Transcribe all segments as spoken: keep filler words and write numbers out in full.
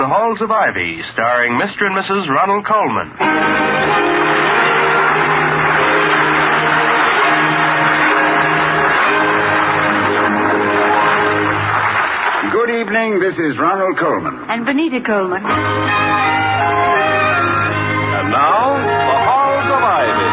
The Halls of Ivy, starring Mister and Missus Ronald Colman. Good evening, this is Ronald Colman. And Benita Colman. And now, The Halls of Ivy.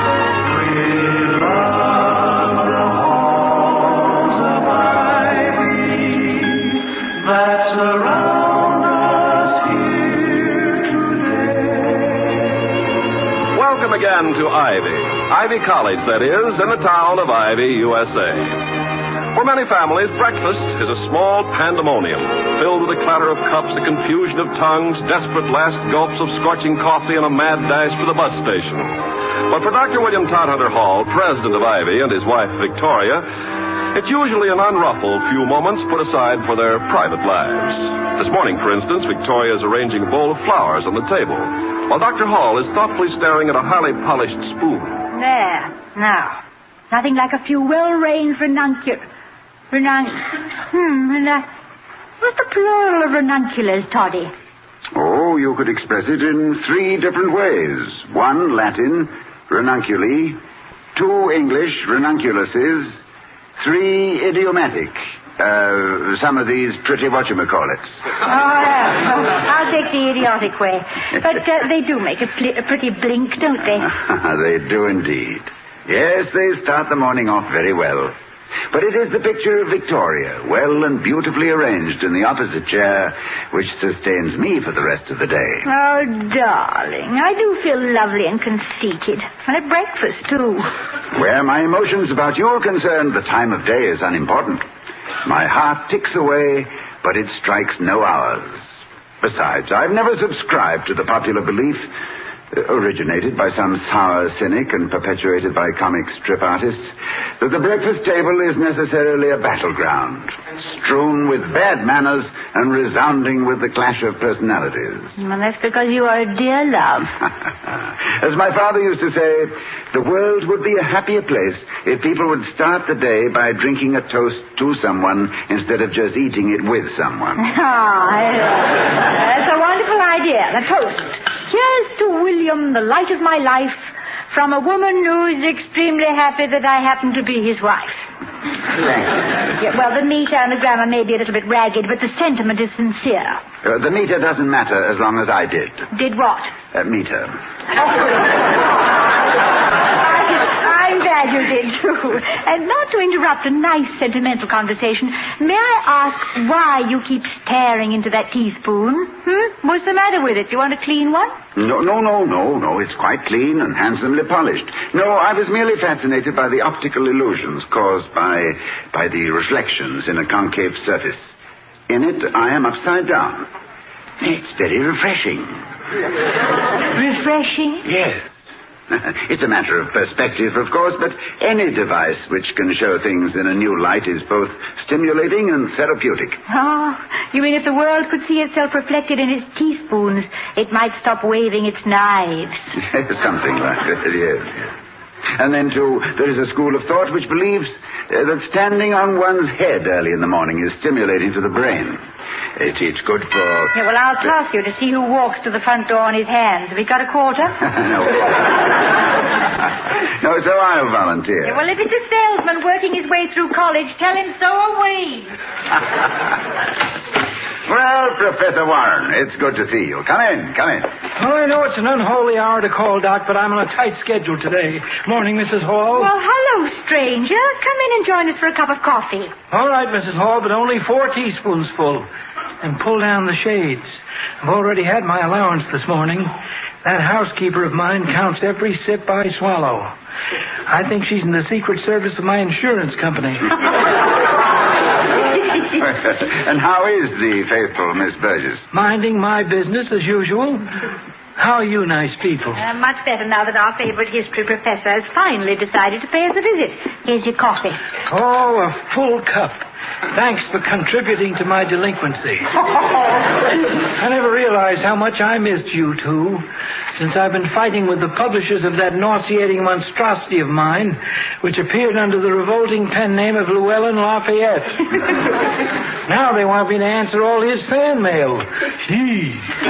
Welcome again to Ivy. Ivy College, that is, in the town of Ivy, U S A. For many families, breakfast is a small pandemonium, filled with a clatter of cups, a confusion of tongues, desperate last gulps of scorching coffee, and a mad dash for the bus station. But for Doctor William Todhunter Hall, president of Ivy, and his wife, Victoria, it's usually an unruffled few moments put aside for their private lives. This morning, for instance, Victoria is arranging a bowl of flowers on the table, while Doctor Hall is thoughtfully staring at a highly polished spoon. There. Now. Nothing like a few well-arranged ranunculars. Renunc... Hmm, and, uh, what's the plural of ranunculars, Toddy? Oh, you could express it in three different ways. One, Latin, ranunculi. Two, English, ranunculuses. Three, idiomatic. Uh, some of these pretty whatchamacallits. Oh, yeah. I'll take the idiotic way. But uh, they do make a, pl- a pretty blink, don't they? They do indeed. Yes, they start the morning off very well. But it is the picture of Victoria, well and beautifully arranged in the opposite chair, which sustains me for the rest of the day. Oh, darling, I do feel lovely and conceited. And at breakfast, too. Where my emotions about you are concerned, the time of day is unimportant. My heart ticks away, but it strikes no hours. Besides, I've never subscribed to the popular belief, originated by some sour cynic and perpetuated by comic strip artists, that the breakfast table is necessarily a battleground, strewn with bad manners and resounding with the clash of personalities. Well, that's because you are a dear love. As my father used to say, the world would be a happier place if people would start the day by drinking a toast to someone instead of just eating it with someone. Ah, that's a wonderful idea, the toast. Here's to William, the light of my life, from a woman who's extremely happy that I happen to be his wife. Yeah, well, the meter and the grammar may be a little bit ragged, but the sentiment is sincere. Uh, the meter doesn't matter as long as I did. Did what? Uh, meter. I'm glad you did, too. And not to interrupt a nice sentimental conversation, may I ask why you keep staring into that teaspoon? Hmm? What's the matter with it? You want a clean one? No, no, no, no, no. It's quite clean and handsomely polished. No, I was merely fascinated by the optical illusions caused by, by the reflections in a concave surface. In it, I am upside down. It's very refreshing. Refreshing? Yes. It's a matter of perspective, of course, but any device which can show things in a new light is both stimulating and therapeutic. Oh, you mean if the world could see itself reflected in its teaspoons, it might stop waving its knives? Something like that, yes. And then, too, there is a school of thought which believes uh, that standing on one's head early in the morning is stimulating to the brain. It, it's good for... Yeah, well, I'll toss you to see who walks to the front door on his hands. Have you got a quarter? no. No, so I'll volunteer. Yeah, well, if it's a salesman working his way through college, tell him so are we. Well, Professor Warren, it's good to see you. Come in, come in. Oh, I know it's an unholy hour to call, Doc, but I'm on a tight schedule today. Morning, Missus Hall. Well, hello, stranger. Come in and join us for a cup of coffee. All right, Missus Hall, but only four teaspoons full. And pull down the shades. I've already had my allowance this morning. That housekeeper of mine counts every sip I swallow. I think she's in the secret service of my insurance company. And how is the faithful Miss Burgess? Minding my business as usual. How are you nice people? Uh, much better now that our favorite history professor has finally decided to pay us a visit. Here's your coffee. Oh, a full cup. Thanks for contributing to my delinquency. I never realized how much I missed you two, since I've been fighting with the publishers of that nauseating monstrosity of mine, which appeared under the revolting pen name of Llewellyn Lafayette. Now they want me to answer all his fan mail. Gee.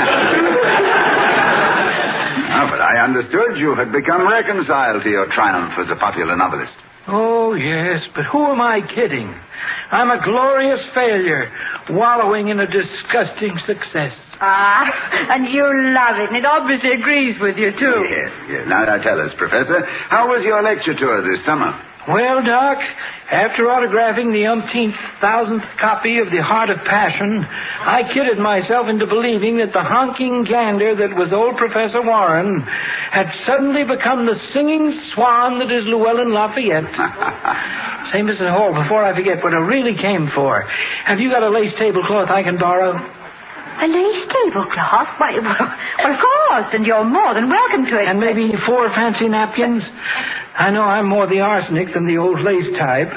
I understood you had become reconciled to your triumph as a popular novelist. Oh, yes, but who am I kidding? I'm a glorious failure, wallowing in a disgusting success. Ah, and you love it, and it obviously agrees with you, too. Yes, yes. Now, now tell us, Professor, how was your lecture tour this summer? Well, Doc, after autographing the umpteenth thousandth copy of The Heart of Passion, I kidded myself into believing that the honking gander that was old Professor Warren had suddenly become the singing swan that is Llewellyn Lafayette. Say, Missus Hall, before I forget what I really came for, have you got a lace tablecloth I can borrow? A lace tablecloth? Why, well, well, of course, and you're more than welcome to it. And maybe four fancy napkins? I know I'm more the arsenic than the old lace type.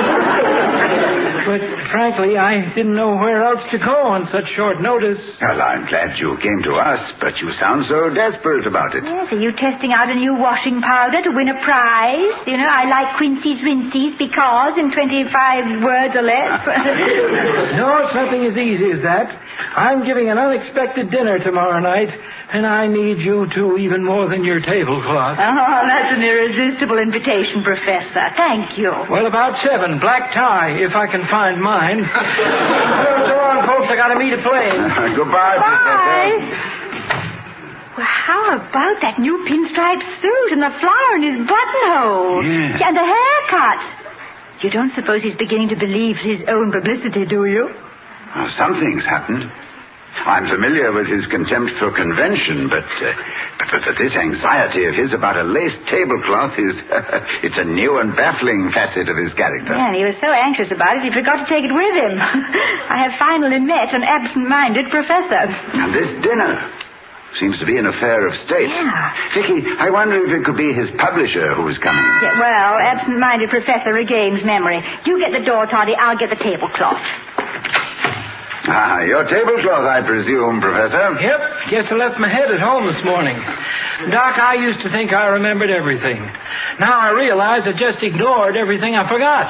But frankly, I didn't know where else to go on such short notice. Well, I'm glad you came to us, but you sound so desperate about it. Yes, are you testing out a new washing powder to win a prize? You know, I like Quincy's Rinsies because in twenty-five words or less. No, it's nothing as easy as that. I'm giving an unexpected dinner tomorrow night, and I need you two even more than your tablecloth. Oh, that's an irresistible invitation, Professor. Thank you. Well, about seven. Black tie, if I can find mine. Well, so on, folks. I got to meet a plane. Goodbye, Bye. Professor. Well, how about that new pinstripe suit and the flower in his buttonhole? Yeah. And the haircut. You don't suppose he's beginning to believe his own publicity, do you? Well, something's happened. I'm familiar with his contempt for convention, but, uh, but, but this anxiety of his about a lace tablecloth is... Uh, it's a new and baffling facet of his character. Yeah, and he was so anxious about it, he forgot to take it with him. I have finally met an absent-minded professor. And this dinner seems to be an affair of state. Yeah. Vicky, I wonder if it could be his publisher who is coming. Yeah, well, absent-minded professor regains memory. You get the door, Toddy. I'll get the tablecloth. Ah, your tablecloth, I presume, Professor. Yep. Guess I left my head at home this morning. Doc, I used to think I remembered everything. Now I realize I just ignored everything I forgot.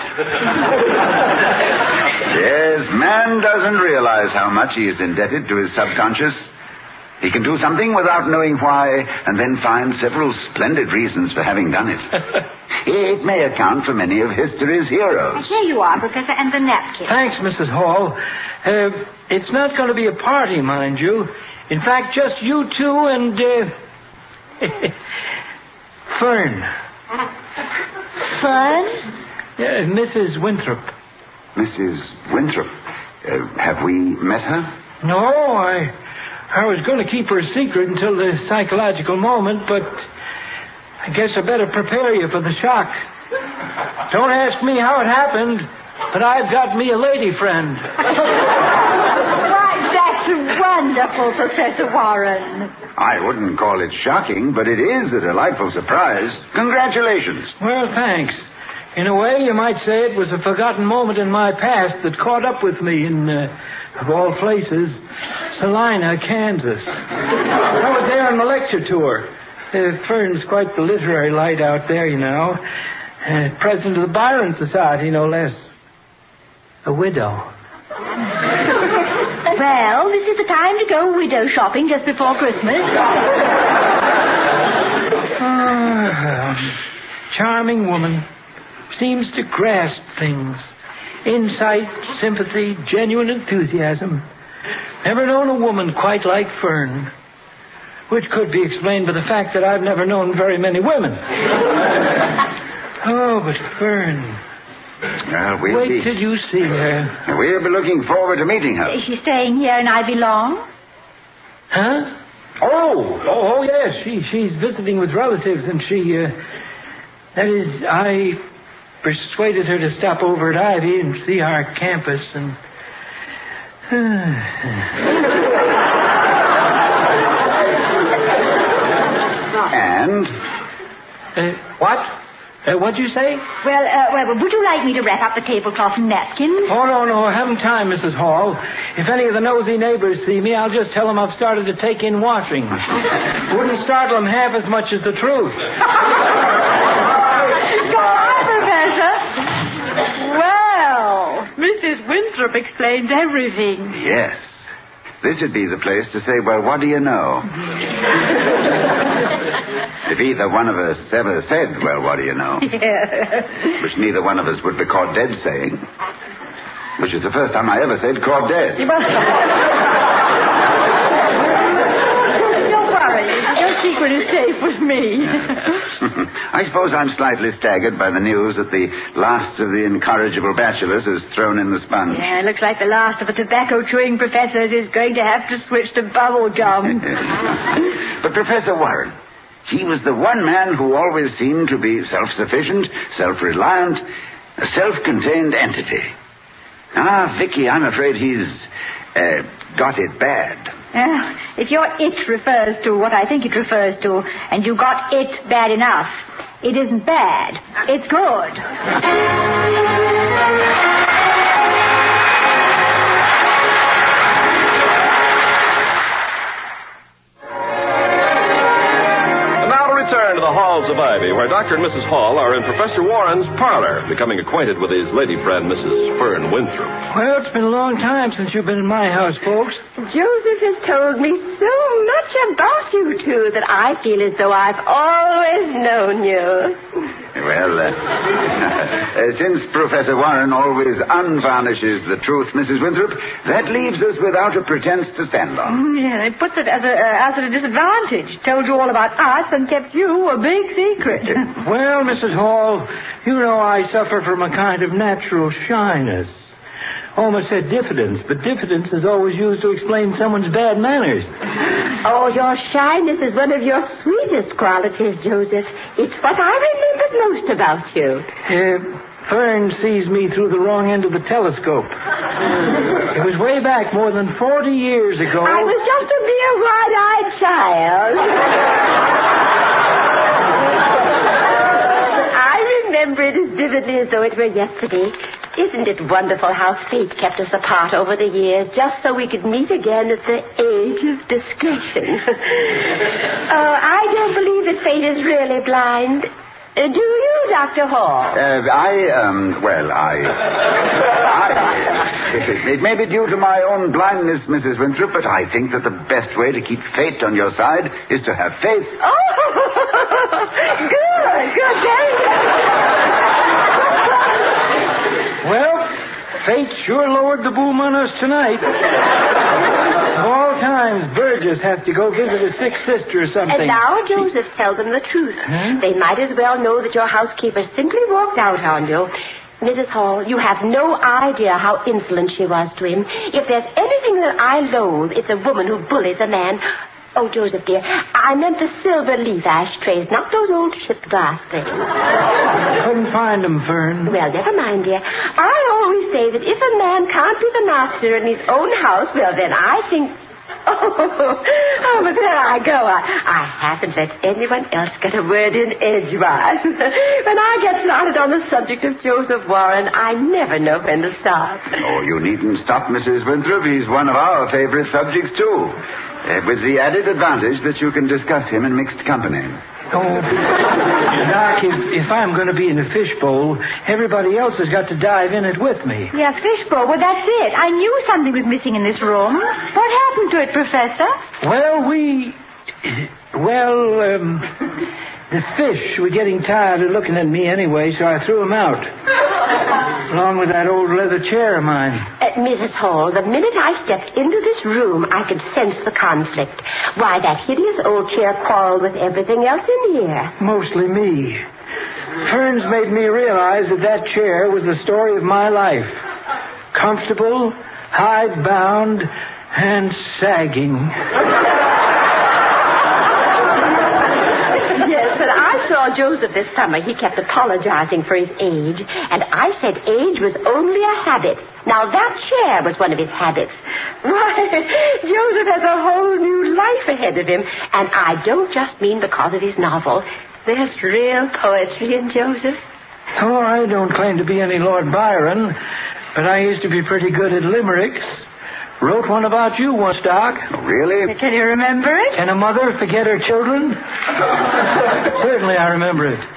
Yes, man doesn't realize how much he is indebted to his subconscious. He can do something without knowing why, and then find several splendid reasons for having done it. It may account for many of history's heroes. Here you are, Professor, and the napkin. Thanks, Missus Hall. Uh, it's not going to be a party, mind you. In fact, just you two and, uh... Fern. Fern? Uh, Missus Winthrop. Missus Winthrop. Uh, have we met her? No, I... I was going to keep her a secret until the psychological moment, but I guess I better prepare you for the shock. Don't ask me how it happened, but I've got me a lady friend. Why, that's wonderful, Professor Warren. I wouldn't call it shocking, but it is a delightful surprise. Congratulations. Well, thanks. In a way, you might say it was a forgotten moment in my past that caught up with me in, uh, of all places, Salina, Kansas. I was there on the lecture tour. Uh, Fern's quite the literary light out there, you know. Uh, president of the Byron Society, no less. A widow. Well, this is the time to go widow shopping just before Christmas. Uh, charming woman. Seems to grasp things. Insight, sympathy, genuine enthusiasm. Never known a woman quite like Fern. Which could be explained by the fact that I've never known very many women. Oh, but Fern. Well, we'll Wait be... till you see her. We'll be looking forward to meeting her. Is she staying here and I belong? Huh? Oh, oh, oh yes. She, she's visiting with relatives, and she, uh, that is, I persuaded her to stop over at Ivy and see our campus, and... And? Uh, what? Uh, what'd you say? Well, uh, well, would you like me to wrap up the tablecloth and napkins? Oh, no, no, I haven't time, Missus Hall. If any of the nosy neighbors see me, I'll just tell them I've started to take in washing. Wouldn't startle them half as much as the truth. Go on, Professor. Well, Missus Winthrop explains everything. Yes. This would be the place to say, well, what do you know? If either one of us ever said, well, what do you know? Yeah. Which neither one of us would be caught dead saying. Which is the first time I ever said caught dead. Don't worry. Your secret is safe with me. I suppose I'm slightly staggered by the news that the last of the incorrigible bachelors is thrown in the sponge. Yeah, it looks like the last of the tobacco-chewing professors is going to have to switch to bubble gum. But Professor Warren, he was the one man who always seemed to be self-sufficient, self-reliant, a self-contained entity. Ah, Vicky, I'm afraid he's uh, got it bad. Uh, if your it refers to what I think it refers to, and you got it bad enough, it isn't bad. It's good. Return to the halls of Ivy, where Doctor and Missus Hall are in Professor Warren's parlor, becoming acquainted with his lady friend, Missus Fern Winthrop. Well, it's been a long time since you've been in my house, folks. Joseph has told me so much about you two that I feel as though I've always known you. Well, uh, uh, since Professor Warren always unvarnishes the truth, Missus Winthrop, that leaves us without a pretense to stand on. Yeah, it puts it as a, uh, as a disadvantage. Told you all about us and kept you a big secret. Well, Missus Hall, you know I suffer from a kind of natural shyness. Almost said diffidence, but diffidence is always used to explain someone's bad manners. Oh, your shyness is one of your sweetest qualities, Joseph. It's what I remembered most about you. Uh, Fern sees me through the wrong end of the telescope. It was way back more than forty years ago. I was just a mere wide-eyed child. I remember it as vividly as though it were yesterday. Isn't it wonderful how fate kept us apart over the years, just so we could meet again at the age of discretion? Oh, I don't believe that fate is really blind. Uh, do you, Doctor Hall? Uh, I, um, well, I... I it, it may be due to my own blindness, Missus Winthrop, but I think that the best way to keep fate on your side is to have faith. Oh, good, good, very good. Well, fate sure lowered the boom on us tonight. Of all times, Burgess has to go visit a sick sister or something. And now, Joseph, tell them the truth. Huh? They might as well know that your housekeeper simply walked out on you. Missus Hall, you have no idea how insolent she was to him. If there's anything that I loathe, it's a woman who bullies a man. Oh, Joseph, dear, I meant the silver leaf ashtrays, not those old chipped glass things. Couldn't find them, Fern. Well, never mind, dear. I always say that if a man can't be the master in his own house, well, then I think... Oh, oh but there I go. I, I haven't let anyone else get a word in edgewise. When I get started on the subject of Joseph Warren, I never know when to stop. Oh, you needn't stop, Missus Winthrop. He's one of our favorite subjects, too. Uh, with the added advantage that you can discuss him in mixed company. Oh, Doc, if, if I'm going to be in a fishbowl, everybody else has got to dive in it with me. Yeah, fishbowl. Well, that's it. I knew something was missing in this room. What happened to it, Professor? Well, we... Well, um... the fish were getting tired of looking at me anyway, so I threw them out. Along with that old leather chair of mine. Uh, Missus Hall, the minute I stepped into this room, I could sense the conflict. Why, that hideous old chair quarreled with everything else in here. Mostly me. Fern's made me realize that that chair was the story of my life. Comfortable, hide-bound, and sagging. Yes, but I saw Joseph this summer. He kept apologizing for his age, and I said age was only a habit. Now, that chair was one of his habits. Why, Joseph has a whole new life ahead of him, and I don't just mean because of his novel. There's real poetry in Joseph. Oh, I don't claim to be any Lord Byron, but I used to be pretty good at limericks. Wrote one about you once, Doc. Really? Can you remember it? Can a mother forget her children? Certainly I remember it.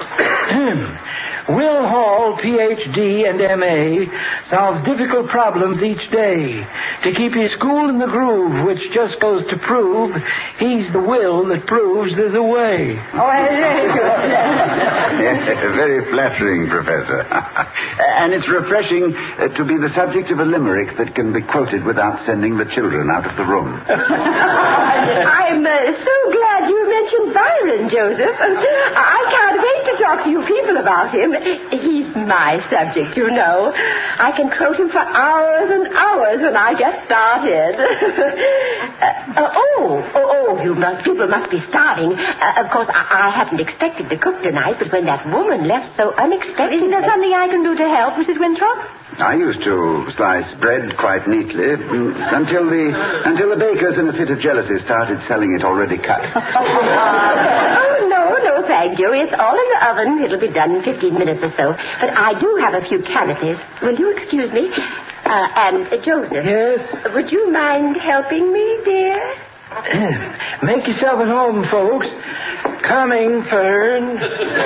Will Hall, P H D and M A, solves difficult problems each day. to keep his school in the groove, which just goes to prove he's the will that proves there's a way. Oh, very good. Yes, very flattering, Professor. And it's refreshing uh, to be the subject of a limerick that can be quoted without sending the children out of the room. I'm uh, so glad you mentioned Byron, Joseph. I can't wait to talk to you people about him. He's my subject, you know. I can quote him for hours and hours when I get started. uh, uh, oh, oh, oh, you must, people must be starving. Uh, of course, I, I hadn't expected to cook tonight, but when that woman left so unexpectedly... Isn't there something I can do to help, Missus Winthrop? I used to slice bread quite neatly mm, until the until the bakers in a fit of jealousy started selling it already cut. Oh, no, no, thank you. It's all in the oven. It'll be done in fifteen minutes or so. But I do have a few canopies. Will you excuse me? Uh, and, uh, Joseph. Yes? Would you mind helping me, dear? Make yourself at home, folks. Coming, Fern.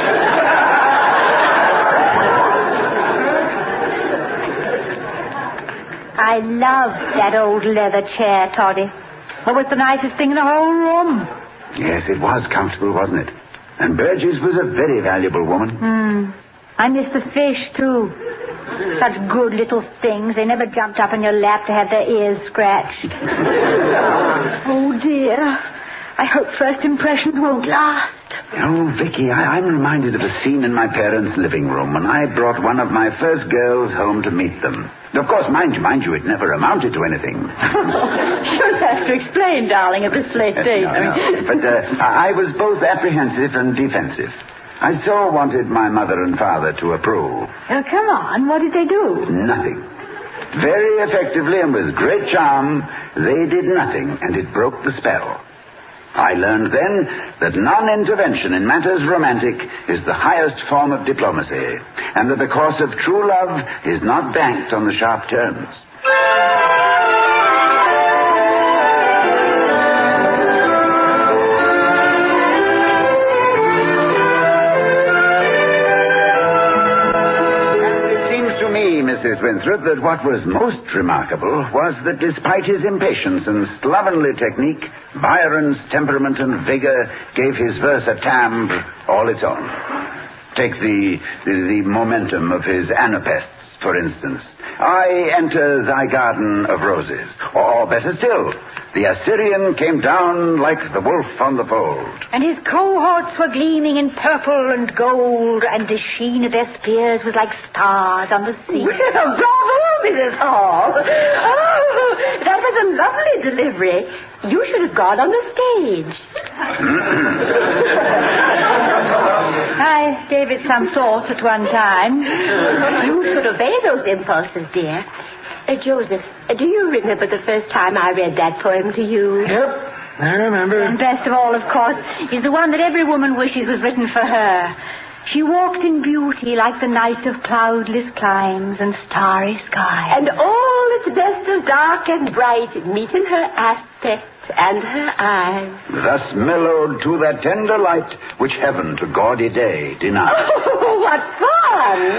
I love that old leather chair, Toddy. It was the nicest thing in the whole room. Yes, it was comfortable, wasn't it? And Burgess was a very valuable woman. Hmm. I miss the fish, too. Such good little things. They never jumped up in your lap to have their ears scratched. Oh, dear. I hope first impressions won't last. Oh, Vicky, I, I'm reminded of a scene in my parents' living room when I brought one of my first girls home to meet them. Of course, mind you, mind you, it never amounted to anything. You'll have to explain, darling, at this late date. No, no. But uh, I was both apprehensive and defensive. I so wanted my mother and father to approve. Oh, come on. What did they do? Nothing. Very effectively and with great charm, they did nothing, and it broke the spell. I learned then that non-intervention in matters romantic is the highest form of diplomacy, and that the course of true love is not banked on the sharp turns. Missus Winthrop, that what was most remarkable was that despite his impatience and slovenly technique, Byron's temperament and vigor gave his verse a timbre all its own. Take the, the, the momentum of his anapaests, for instance. I enter thy garden of roses. Or better still, the Assyrian came down like the wolf on the fold. And his cohorts were gleaming in purple and gold, and the sheen of their spears was like stars on the sea. Well, bravo, Missus Hall. Oh, that was a lovely delivery. You should have gone on the stage. I gave it some thought at one time. You should obey those impulses, dear. Uh, Joseph, uh, do you remember the first time I read that poem to you? Yep, I remember. And best of all, of course, is the one that every woman wishes was written for her. She walks in beauty like the night of cloudless climes and starry skies. And all its best is dark and bright, meet in her aspect and her eyes. Thus mellowed to that tender light which heaven to gaudy day denies. Oh, what fun!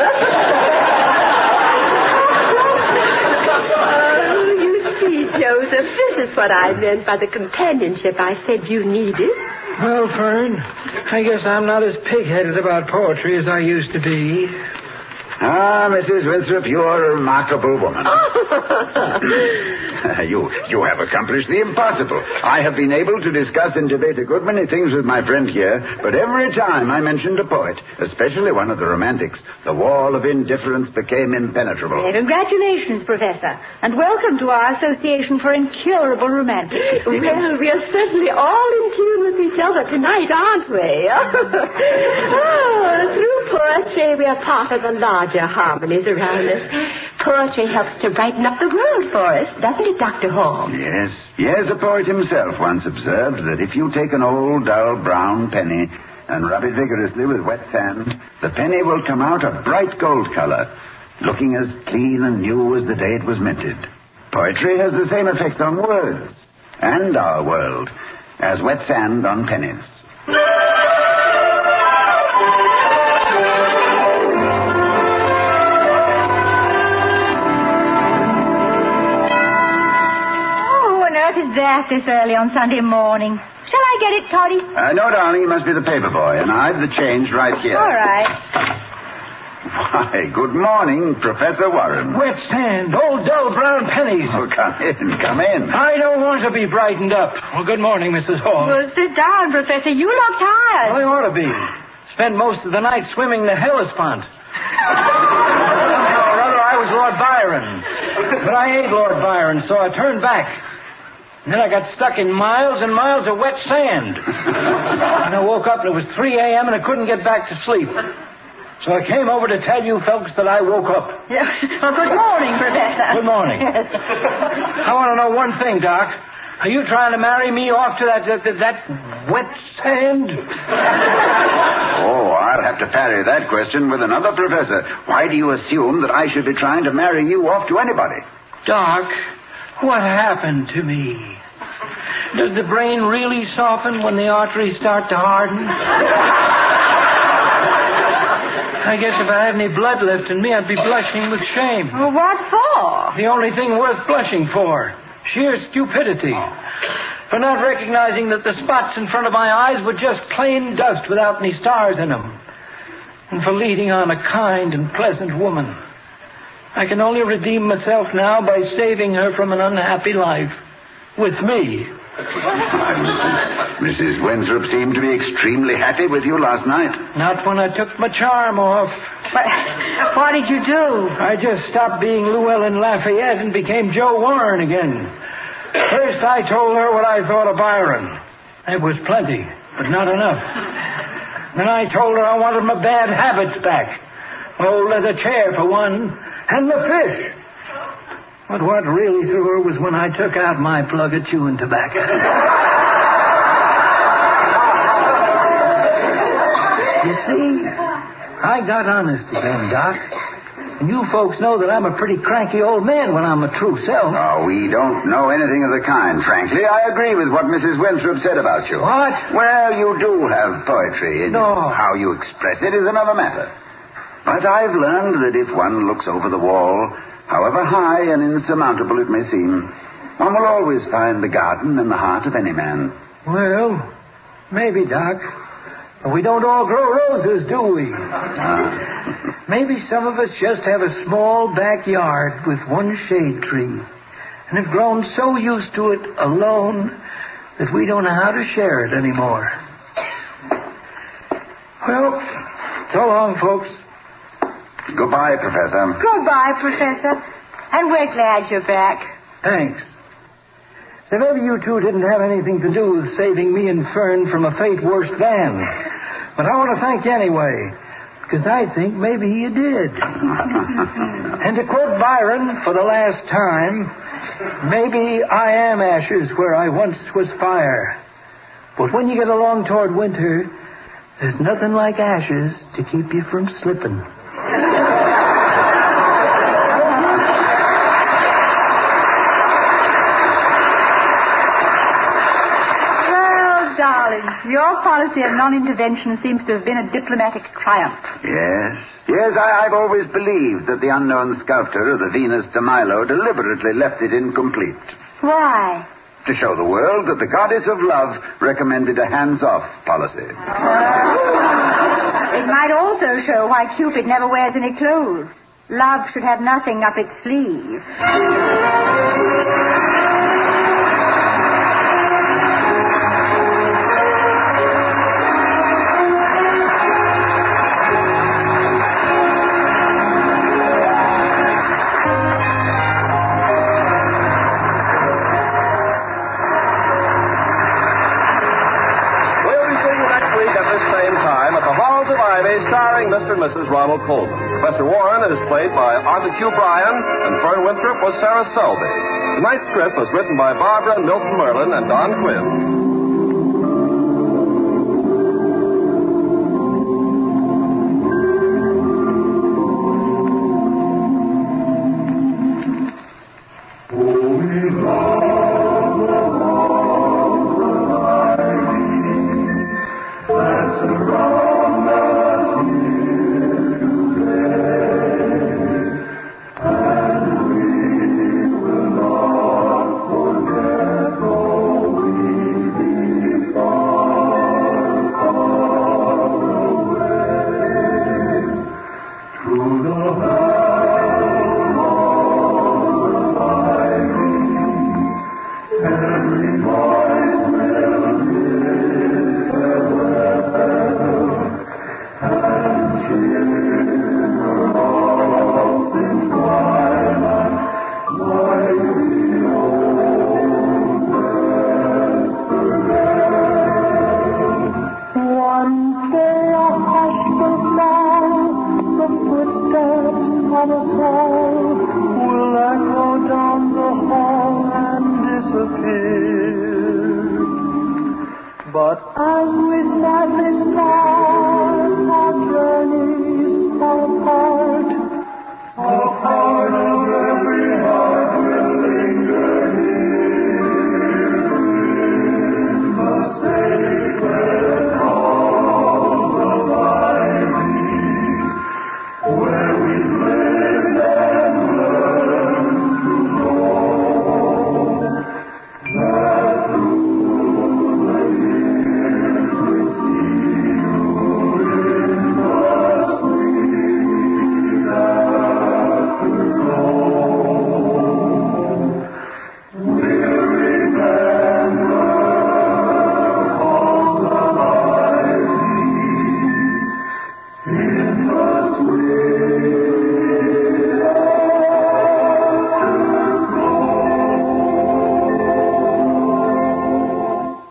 Oh, you see, Joseph, this is what I meant by the companionship I said you needed. Well, Fern, I guess I'm not as pig-headed about poetry as I used to be. Ah, Missus Winthrop, you are a remarkable woman. you you have accomplished the impossible. I have been able to discuss and debate a good many things with my friend here, but every time I mentioned a poet, especially one of the romantics, the wall of indifference became impenetrable. Well, congratulations, Professor, and welcome to our Association for Incurable Romantics. Well, we are certainly all in tune with each other tonight, aren't we? Oh, through poetry, we are part of the larger harmonies around us. Poetry helps to brighten up the world for us, doesn't it, Doctor Holmes? Yes. Yes, a poet himself once observed that if you take an old, dull, brown penny and rub it vigorously with wet sand, the penny will come out a bright gold color, looking as clean and new as the day it was minted. Poetry has the same effect on words and our world as wet sand on pennies. bath this early on Sunday morning. Shall I get it, Toddy? Uh, no, darling, you must be the paper boy, and I've the change right here. All right. Why, good morning, Professor Warren. Wet sand, old dull brown pennies. Oh, come in, come in. I don't want to be brightened up. Well, good morning, Missus Hall. Well, sit down, Professor. You look tired. Well, I ought to be. Spent most of the night swimming the Hellespont. No, rather, I was Lord Byron. But I ain't Lord Byron, so I turned back. And then I got stuck in miles and miles of wet sand. And I woke up and it was three a.m. and I couldn't get back to sleep. So I came over to tell you folks that I woke up. Yeah. Well, good morning, Professor. Good morning. Yes. I want to know one thing, Doc. Are you trying to marry me off to that, that, that wet sand? Oh, I'll have to parry that question with another, Professor. Why do you assume that I should be trying to marry you off to anybody? Doc, what happened to me? Does the brain really soften when the arteries start to harden? I guess if I had any blood left in me, I'd be blushing with shame. Well, what for? The only thing worth blushing for. Sheer stupidity. For not recognizing that the spots in front of my eyes were just plain dust without any stars in them. And for leading on a kind and pleasant woman. I can only redeem myself now by saving her from an unhappy life. With me. Missus Winthrop seemed to be extremely happy with you last night. Not when I took my charm off. What, what did you do? I just stopped being Llewellyn Lafayette and became Joe Warren again. First, I told her what I thought of Byron. It was plenty, but not enough. Then I told her I wanted my bad habits back. Oh, leather chair for one, and the fish. But what really threw her was when I took out my plug of chewing tobacco. You see, I got honest again, Doc. And you folks know that I'm a pretty cranky old man when I'm a true self. Oh, we don't know anything of the kind, frankly. I agree with what Missus Winthrop said about you. What? Well, you do have poetry in No. you. How you express it is another matter. But I've learned that if one looks over the wall, however high and insurmountable it may seem, one will always find the garden in the heart of any man. Well, maybe, Doc. But we don't all grow roses, do we? Uh, Maybe some of us just have a small backyard with one shade tree and have grown so used to it alone that we don't know how to share it anymore. Well, so long, folks. Goodbye, Professor. Goodbye, Professor. And we're glad you're back. Thanks. So maybe you two didn't have anything to do with saving me and Fern from a fate worse than. But I want to thank you anyway, because I think maybe you did. And to quote Byron for the last time, maybe I am ashes where I once was fire. But when you get along toward winter, there's nothing like ashes to keep you from slipping. Darling, your policy of non-intervention seems to have been a diplomatic triumph. Yes. Yes, I, I've always believed that the unknown sculptor of the Venus de Milo deliberately left it incomplete. Why? To show the world that the goddess of love recommended a hands-off policy. It might also show why Cupid never wears any clothes. Love should have nothing up its sleeve. Starring Mister and Missus Ronald Colman. Professor Warren is played by Arthur Q. Bryan, and Fern Winthrop was Sarah Selby. Tonight's script was written by Barbara and Milton Merlin and Don Quinn. Forget But as we sadly start